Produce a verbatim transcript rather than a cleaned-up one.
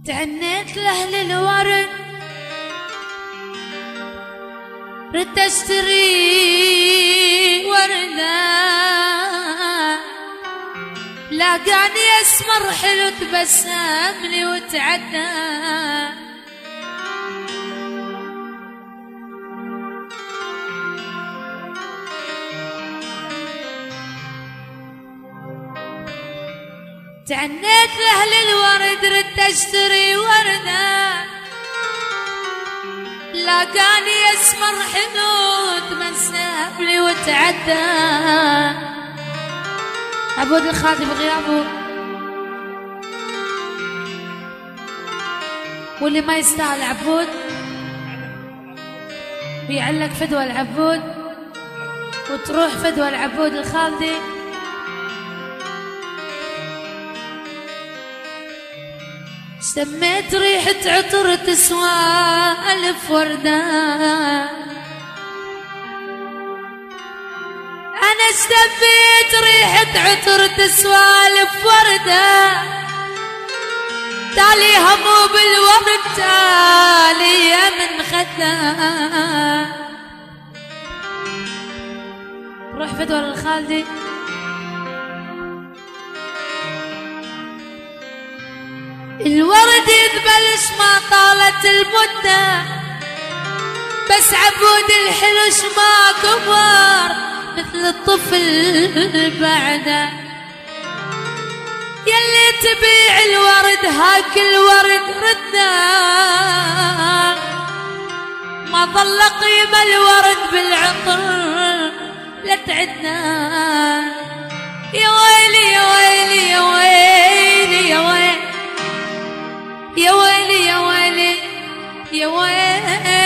تعنيت لأهل الورد ردت اشتري وردة لاقاني اسمر حلو تبسم لي وتعدى تعنيت لأهل الورد ردت اشتري وردة لاقاني اسمر حلو تمسح لي وتعدى. عبود الخالدي بغيابه واللي ما يستاهل عبود بيعلق فدوى العبود وتروح فدوى العبود الخالدي. شميت ريحة عطر تسوى ألف وردة أنا اشتميت ريحة عطر تسوى ألف وردة تالي همو بالورد تالي من خدها. روح فدوى للخالدي الورد يذبلش ما طالت المدة بس عبود الحلوش ما كبر مثل الطفل بعده. يلي تبيع الورد هاك الورد رده ما ظل قيمة الورد بالعطر لا تعدنا. يا ويلي يا ويلي يا ويلي يا ويلي يا ويلي يا ويلي يا ويلي